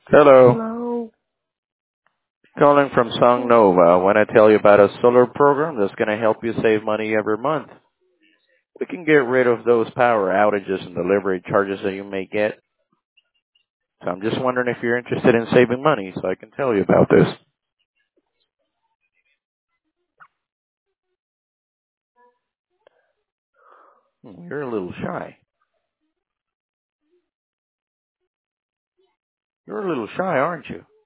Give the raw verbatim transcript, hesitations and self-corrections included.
Hello. Hello. Calling from Song Nova. I want to tell you about a solar program that's going to help you save money every month. We can get rid of those power outages and delivery charges that you may get. So I'm just wondering if you're interested in saving money so I can tell you about this. Hmm, You're a little shy. You're a little shy, aren't you?